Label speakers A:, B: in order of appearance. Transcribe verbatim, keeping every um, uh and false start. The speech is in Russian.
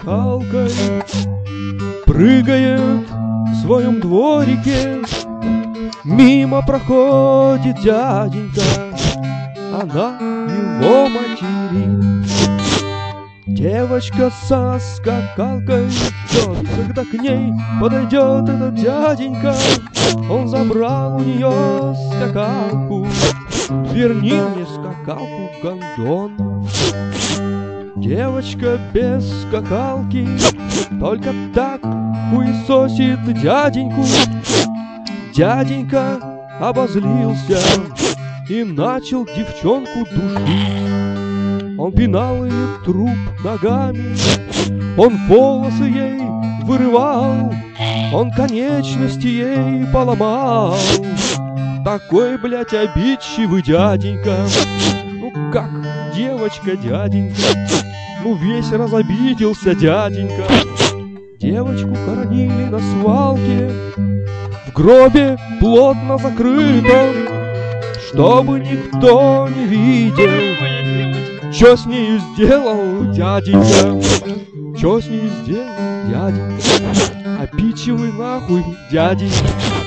A: скакалкой прыгает в своем дворике. Мимо проходит дяденька, она его материт. Девочка со скакалкой ждет, когда к ней подойдет этот дяденька. Он забрал у нее скакалку, верни мне скакалку, гондон. Девочка без скакалки только так хуесосит дяденьку. Дяденька обозлился и начал девчонку душить. Он пинал ее труп ногами, он волосы ей вырывал, он конечности ей поломал. Такой, блядь, обидчивый дяденька. Ну как девочка, дяденька, ну весь разобиделся дяденька. Девочку хоронили на свалке, в гробе плотно закрытом, чтобы никто не видел, чё с нею сделал дяденька. Чё с нею сделал дяденька? Обидчивый нахуй дяденька.